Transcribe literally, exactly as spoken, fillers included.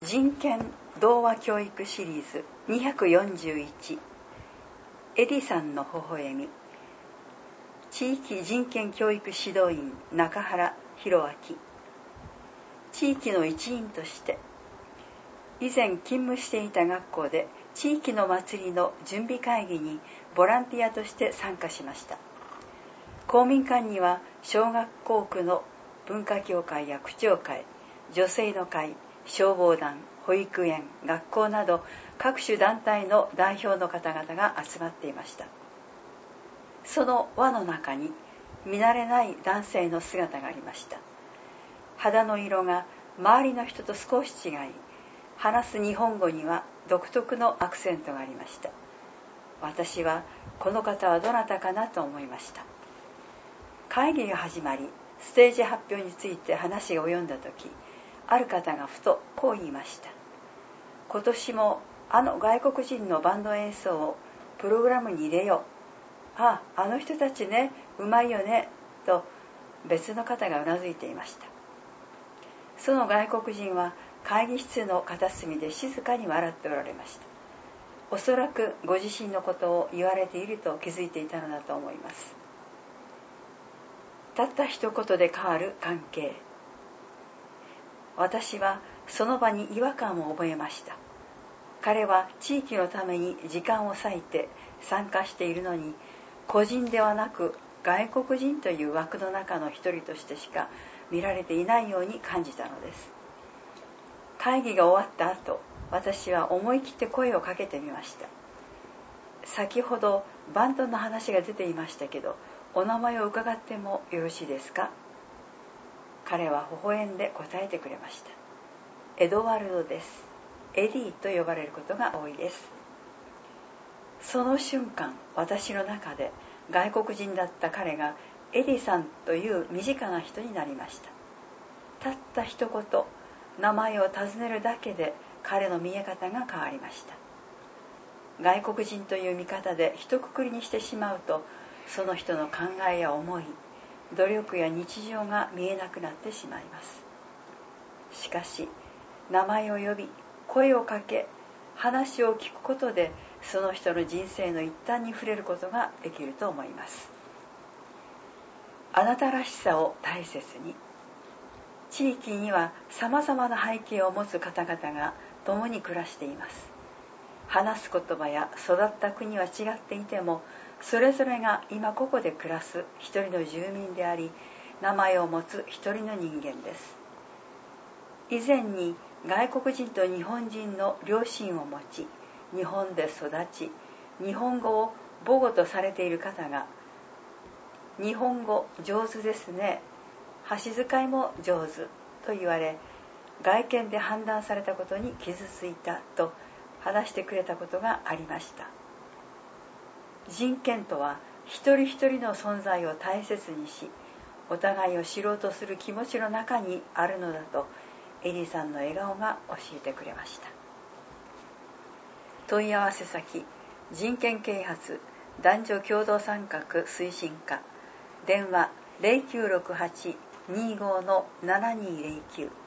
人権童話教育シリーズにひゃくよんじゅういち、エディさんの微笑み。地域人権教育指導員中原弘明。地域の一員として以前勤務していた学校で地域の祭りの準備会議にボランティアとして参加しました。公民館には小学校区の文化協会や区長会、女性の会、消防団、保育園、学校など各種団体の代表の方々が集まっていました。その輪の中に見慣れない男性の姿がありました。肌の色が周りの人と少し違い、話す日本語には独特のアクセントがありました。私はこの方はどなたかなと思いました。会議が始まり、ステージ発表について話が及んだとき、ある方がふとこう言いました。今年もあの外国人のバンド演奏をプログラムに入れよう。ああ、あの人たちね、うまいよね、と別の方がうなずいていました。その外国人は会議室の片隅で静かに笑っておられました。おそらくご自身のことを言われていると気づいていたのだと思います。たった一言で変わる関係。私はその場に違和感を覚えました。彼は地域のために時間を割いて参加しているのに、個人ではなく外国人という枠の中の一人としてしか見られていないように感じたのです。会議が終わった後、私は思い切って声をかけてみました。先ほどバンドの話が出ていましたけど、お名前を伺ってもよろしいですか？彼は微笑んで答えてくれました。エドワルドです。エディと呼ばれることが多いです。その瞬間、私の中で外国人だった彼がエディさんという身近な人になりました。たった一言、名前を尋ねるだけで彼の見え方が変わりました。外国人という見方で一括りにしてしまうと、その人の考えや思い、努力や日常が見えなくなってしまいます。しかし、名前を呼び、声をかけ、話を聞くことで、その人の人生の一端に触れることができると思います。あなたらしさを大切に。地域には様々な背景を持つ方々が共に暮らしています。話す言葉や育った国は違っていても、それぞれが今ここで暮らす一人の住民であり、名前を持つ一人の人間です。以前に外国人と日本人の両親を持ち、日本で育ち、日本語を母語とされている方が、日本語上手ですね、箸使いも上手と言われ、外見で判断されたことに傷ついたと話してくれたことがありました。人権とは一人一人の存在を大切にし、お互いを知ろうとする気持ちの中にあるのだと、エリさんの笑顔が教えてくれました。問い合わせ先、人権啓発男女共同参画推進課、電話 ゼロきゅうろくはち にじゅうご のななにーゼロきゅう